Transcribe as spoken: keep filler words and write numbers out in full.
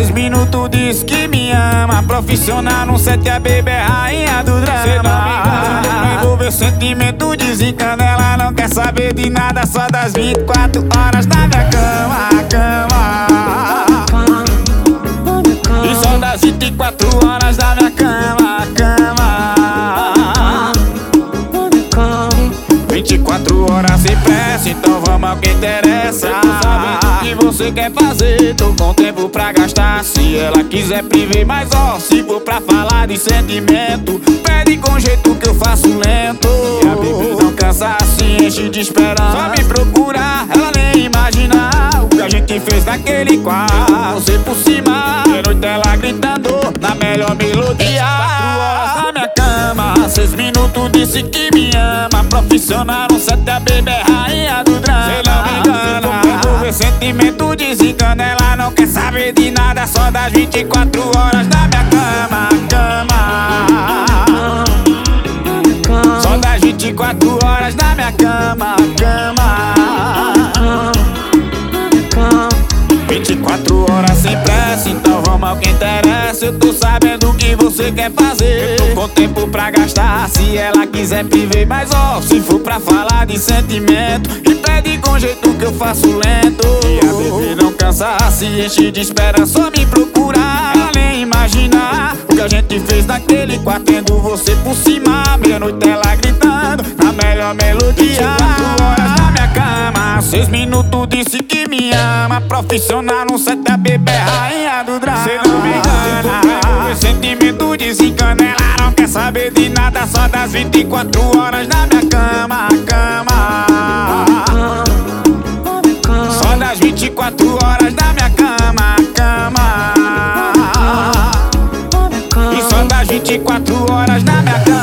Seis minutos diz que me ama. Profissional no set, a baby é rainha do drama. Cê não me engana, não envolveu sentimento, desencana. Ela não quer saber de nada, só das vinte e quatro horas na minha cama, cama. E só das vinte e quatro horas na minha cama, cama. Vinte e quatro horas sem pressa, então vamos ao que interessa. Eu tô sabendo o que você quer fazer, tô com tempo pra gastar. Se ela quiser privar, mas ó, se for pra falar de sentimento, pede com jeito que eu faço lento. E a bebê não cansa, se enche de esperança. Só me procurar, ela nem imaginar o que a gente fez naquele quarto. Você por cima, de noite ela gritando na melhor melodia. Quatro horas na minha cama, seis minutos disse que me ama. Profissional no set, a baby é rainha do drama. Cê não me engana, envolver sentimento, desencana. Ela não quer saber de nada, só das vinte e quatro horas na minha cama, cama. Só das vinte e quatro horas na minha cama, cama. Vinte e quatro horas sem pressa, então vamos ao que interessa. Eu tô sabendo o que você quer fazer, eu tô com tempo pra gastar. Se ela quiser privar, mas ó, se for pra falar de sentimento, e pede com jeito que eu faço lento. E a bebê não cansa, se enche de esperança. Só me procurar, ela nem imaginar o que a gente fez naquele quarto, tendo você por cima. Meia-noite ela gritando na melhor melodia. Vinte e quatro horas na minha cama, seis minutos disse que me ama. Profissional no set, a bebê é rainha do drama. Cê não me engana, meu sentimento desencana. Ela não quer saber de nada, só das vinte e quatro horas na minha cama, cama. Só das vinte e quatro horas na minha cama, cama. E só das vinte e quatro horas na minha cama.